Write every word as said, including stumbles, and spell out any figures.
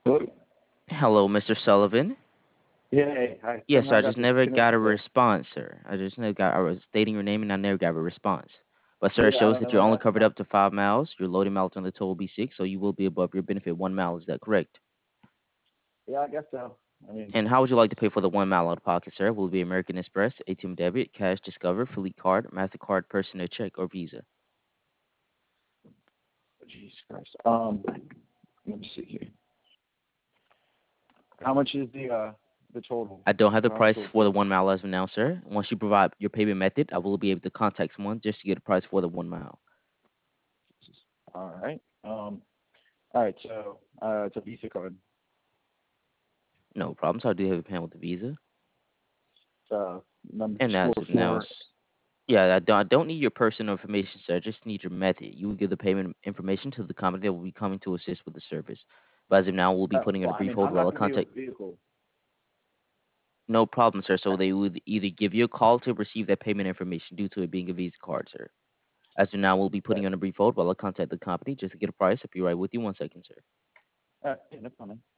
Hello? Hello, mister Sullivan. Yeah, hey, I Yes, sir. somehow I got just never got a disconnected there. response, sir. I just never got. I was stating your name and I never got a response. But sir, it Yeah, I shows don't that know you're what only happened covered there. up to five miles. Your loading mileage on the toll will be six, so you will be above your benefit one mile. Is that correct? Yeah, I guess so. I mean, And how would you like to pay for the one mile out of pocket, sir? Will it be American Express, A T M debit, cash, Discover, Fleet card, Mastercard, personal check, or Visa? Jesus Christ. Um, let me see here. How much is the uh the total? I don't have the How much price will it for be? the one mile as of now, sir. Once you provide your payment method, I will be able to contact someone just to get a price for the one mile. Jesus. All right. Um. All right. So, uh, it's a Visa card. No problem. So I do have a plan with the Visa. It's uh number And four as of now, four. s- yeah, I don't, I don't need your personal information, sir. I just need your method. You will give the payment information to the company that will be coming to assist with the service. But as of now, we'll be Uh, putting in a well, I brief mean, hold I'm while not I going to be with contact. the vehicle. No problem, sir. So Uh, they would either give you a call to receive that payment information due to it being a Visa card, sir. As of now, we'll be putting uh, on a brief hold while I contact the company just to get a price. I'll be right with you. One second, sir. uh, yeah, no problem.